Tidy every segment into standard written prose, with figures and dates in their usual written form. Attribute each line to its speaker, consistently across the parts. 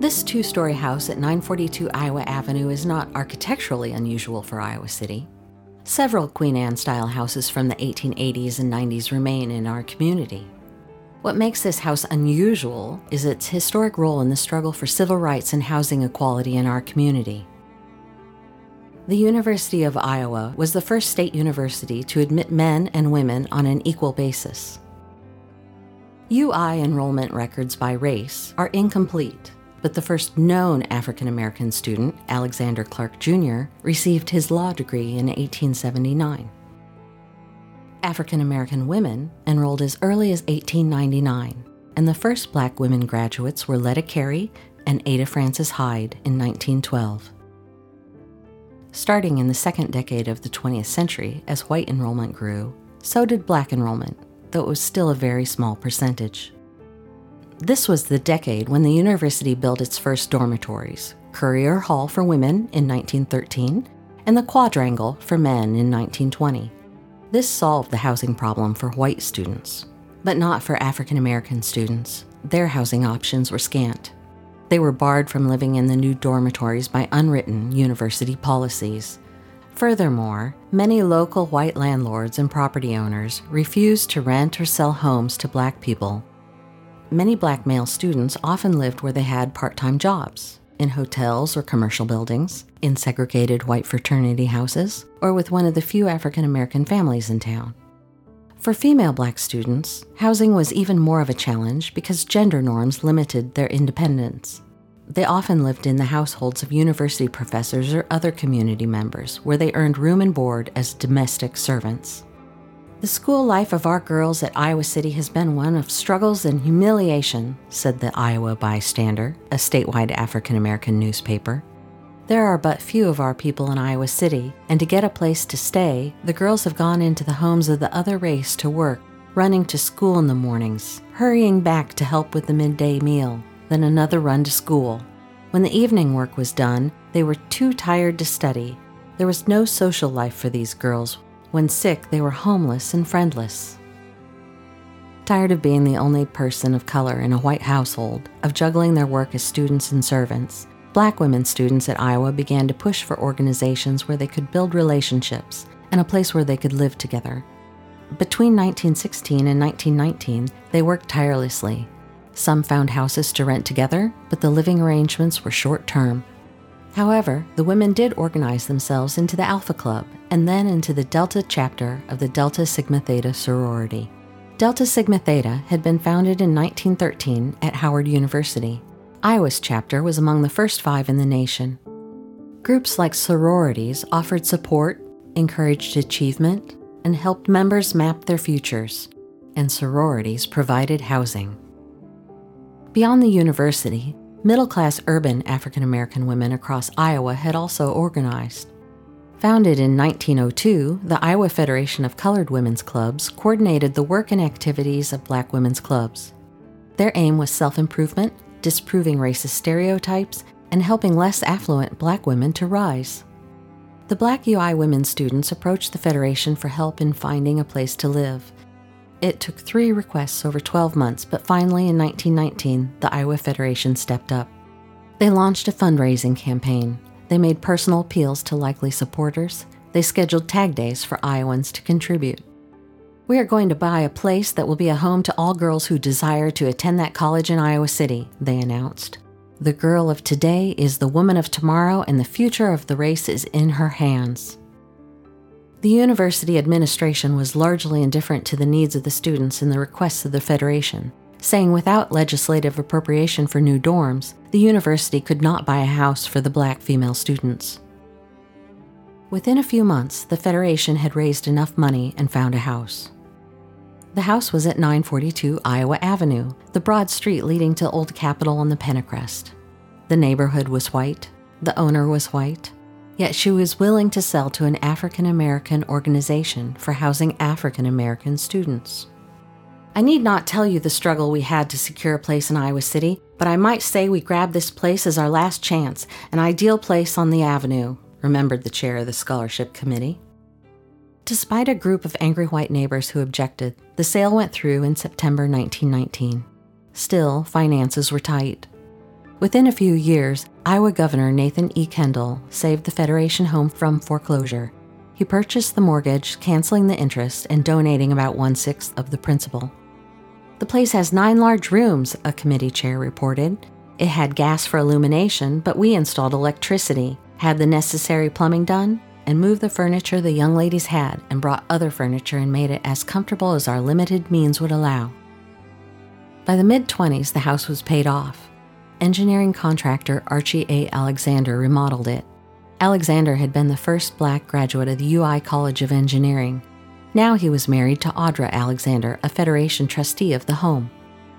Speaker 1: This two-story house at 942 Iowa Avenue is not architecturally unusual for Iowa City. Several Queen Anne-style houses from the 1880s and 90s remain in our community. What makes this house unusual is its historic role in the struggle for civil rights and housing equality in our community. The University of Iowa was the first state university to admit men and women on an equal basis. UI enrollment records by race are incomplete, but the first known African American student, Alexander Clark Jr., received his law degree in 1879. African American women enrolled as early as 1899, and the first Black women graduates were Letta Carey and Ada Frances Hyde in 1912. Starting in the second decade of the 20th century, as white enrollment grew, so did Black enrollment, though it was still a very small percentage. This was the decade when the university built its first dormitories, Currier Hall for women in 1913 and the Quadrangle for men in 1920. This solved the housing problem for white students, but not for African American students. Their housing options were scant. They were barred from living in the new dormitories by unwritten university policies. Furthermore, many local white landlords and property owners refused to rent or sell homes to Black people. Many Black male students often lived where they had part-time jobs, in hotels or commercial buildings, in segregated white fraternity houses, or with one of the few African American families in town. For female Black students, housing was even more of a challenge because gender norms limited their independence. They often lived in the households of university professors or other community members, where they earned room and board as domestic servants. The school life of our girls at Iowa City has been one of struggles and humiliation, said the Iowa Bystander, a statewide African American newspaper. There are but few of our people in Iowa City, and to get a place to stay, the girls have gone into the homes of the other race to work, running to school in the mornings, hurrying back to help with the midday meal, then another run to school. When the evening work was done, they were too tired to study. There was no social life for these girls. When sick, they were homeless and friendless. Tired of being the only person of color in a white household, of juggling their work as students and servants, Black women students at Iowa began to push for organizations where they could build relationships and a place where they could live together. Between 1916 and 1919, they worked tirelessly. Some found houses to rent together, but the living arrangements were short-term. However, the women did organize themselves into the Alpha Club and then into the Delta chapter of the Delta Sigma Theta sorority. Delta Sigma Theta had been founded in 1913 at Howard University. Iowa's chapter was among the first 5 in the nation. Groups like sororities offered support, encouraged achievement, and helped members map their futures, and sororities provided housing. Beyond the university, middle-class urban African American women across Iowa had also organized. Founded in 1902, the Iowa Federation of Colored Women's Clubs coordinated the work and activities of Black women's clubs. Their aim was self-improvement, disproving racist stereotypes, and helping less affluent Black women to rise. The Black UI women students approached the Federation for help in finding a place to live. It took 3 requests over 12 months, but finally in 1919, the Iowa Federation stepped up. They launched a fundraising campaign. They made personal appeals to likely supporters. They scheduled tag days for Iowans to contribute. "We are going to buy a place that will be a home to all girls who desire to attend that college in Iowa City," they announced. "The girl of today is the woman of tomorrow, and the future of the race is in her hands." The university administration was largely indifferent to the needs of the students and the requests of the Federation, saying without legislative appropriation for new dorms, the university could not buy a house for the Black female students. Within a few months, the Federation had raised enough money and found a house. The house was at 942 Iowa Avenue, the broad street leading to Old Capitol on the Pennacrest. The neighborhood was white, the owner was white, yet she was willing to sell to an African American organization for housing African American students. "I need not tell you the struggle we had to secure a place in Iowa City, but I might say we grabbed this place as our last chance, an ideal place on the avenue," remembered the chair of the scholarship committee. Despite a group of angry white neighbors who objected, the sale went through in September 1919. Still, finances were tight. Within a few years, Iowa Governor Nathan E. Kendall saved the Federation Home from foreclosure. He purchased the mortgage, canceling the interest and donating about 1/6 of the principal. "The place has 9 large rooms," a committee chair reported. "It had gas for illumination, but we installed electricity, had the necessary plumbing done, and moved the furniture the young ladies had and brought other furniture and made it as comfortable as our limited means would allow." By the mid-20s, the house was paid off. Engineering contractor Archie A. Alexander remodeled it. Alexander had been the first Black graduate of the UI College of Engineering. Now he was married to Audra Alexander, a Federation trustee of the home.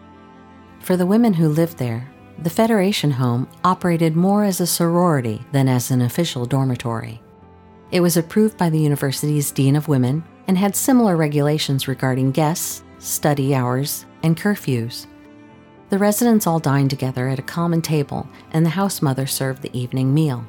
Speaker 1: For the women who lived there, the Federation Home operated more as a sorority than as an official dormitory. It was approved by the university's Dean of Women and had similar regulations regarding guests, study hours, and curfews. The residents all dined together at a common table, and the house mother served the evening meal.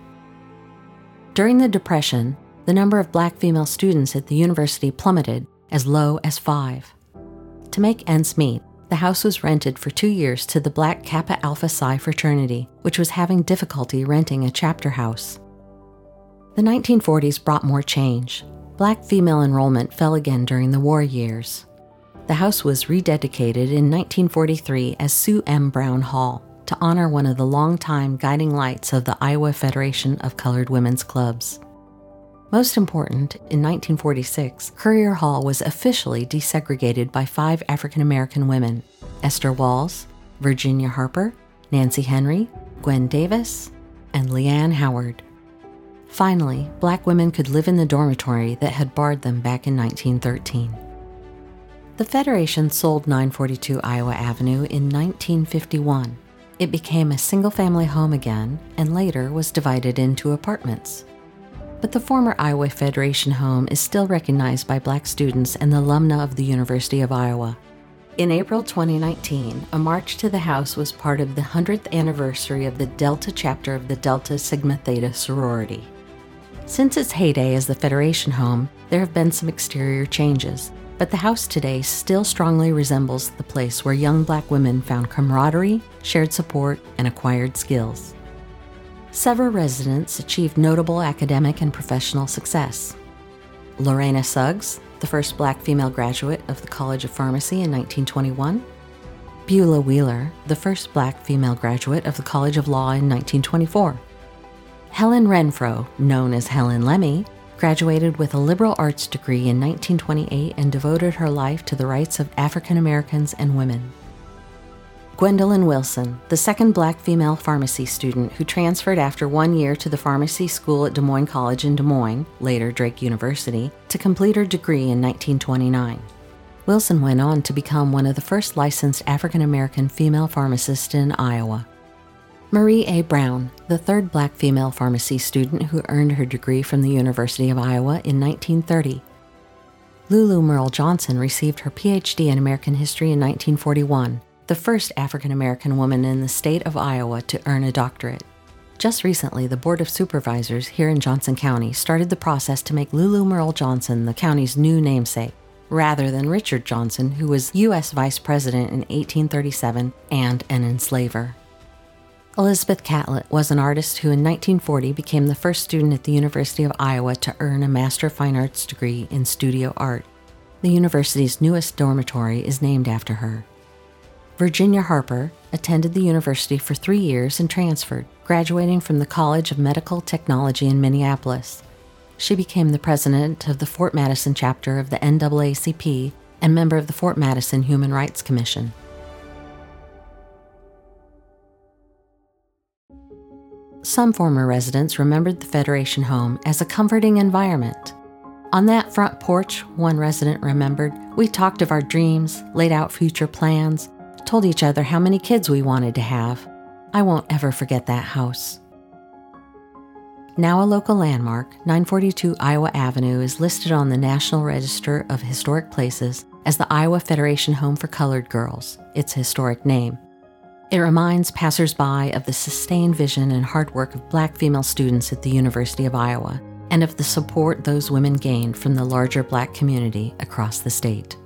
Speaker 1: During the Depression, the number of Black female students at the university plummeted as low as 5. To make ends meet, the house was rented for 2 years to the Black Kappa Alpha Psi fraternity, which was having difficulty renting a chapter house. The 1940s brought more change. Black female enrollment fell again during the war years. The house was rededicated in 1943 as Sue M. Brown Hall to honor one of the longtime guiding lights of the Iowa Federation of Colored Women's Clubs. Most important, in 1946, Currier Hall was officially desegregated by 5 African American women: Esther Walls, Virginia Harper, Nancy Henry, Gwen Davis, and Leanne Howard. Finally, Black women could live in the dormitory that had barred them back in 1913. The Federation sold 942 Iowa Avenue in 1951. It became a single-family home again and later was divided into apartments. But the former Iowa Federation Home is still recognized by Black students and the alumna of the University of Iowa. In April 2019, a march to the house was part of the 100th anniversary of the Delta chapter of the Delta Sigma Theta sorority. Since its heyday as the Federation Home, there have been some exterior changes, but the house today still strongly resembles the place where young Black women found camaraderie, shared support, and acquired skills. Several residents achieved notable academic and professional success. Lorena Suggs, the first Black female graduate of the College of Pharmacy in 1921. Beulah Wheeler, the first Black female graduate of the College of Law in 1924. Helen Renfro, known as Helen Lemmy, graduated with a liberal arts degree in 1928 and devoted her life to the rights of African Americans and women. Gwendolyn Wilson, the second Black female pharmacy student who transferred after 1 year to the pharmacy school at Des Moines College in Des Moines, later Drake University, to complete her degree in 1929. Wilson went on to become one of the first licensed African American female pharmacists in Iowa. Marie A. Brown, the third Black female pharmacy student who earned her degree from the University of Iowa in 1930. Lulu Merle Johnson received her PhD in American History in 1941, the first African American woman in the state of Iowa to earn a doctorate. Just recently, the Board of Supervisors here in Johnson County started the process to make Lulu Merle Johnson the county's new namesake, rather than Richard Johnson, who was U.S. Vice President in 1837 and an enslaver. Elizabeth Catlett was an artist who in 1940 became the first student at the University of Iowa to earn a Master of Fine Arts degree in studio art. The university's newest dormitory is named after her. Virginia Harper attended the university for 3 years and transferred, graduating from the College of Medical Technology in Minneapolis. She became the president of the Fort Madison chapter of the NAACP and member of the Fort Madison Human Rights Commission. Some former residents remembered the Federation Home as a comforting environment. On that front porch, one resident remembered, we talked of our dreams, laid out future plans, told each other how many kids we wanted to have. I won't ever forget that house. Now a local landmark, 942 Iowa Avenue is listed on the National Register of Historic Places as the Iowa Federation Home for Colored Girls, its historic name. It reminds passers-by of the sustained vision and hard work of Black female students at the University of Iowa and of the support those women gained from the larger Black community across the state.